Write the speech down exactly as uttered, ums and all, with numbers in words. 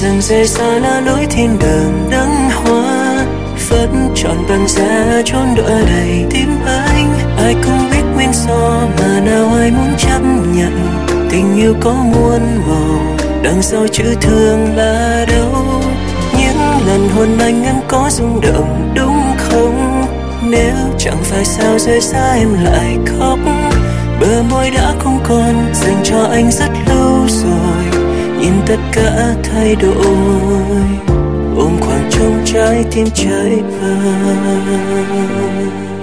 rằng rời xa là lối thiên đường nắng hoa, vẫn trọn bằng giá chốn đọa đầy tim anh. Ai cũng biết nguyên do mà nào ai muốn chấp nhận, tình yêu có muôn màu, đằng sau chữ thương là đâu. Những lần hôn anh em có rung động đúng không? Nếu chẳng phải sao rời xa em lại khóc. Bờ môi đã không còn dành cho anh rất lâu rồi, nhìn tất cả thay đổi, ôm khoảng trống trái tim cháy vơi.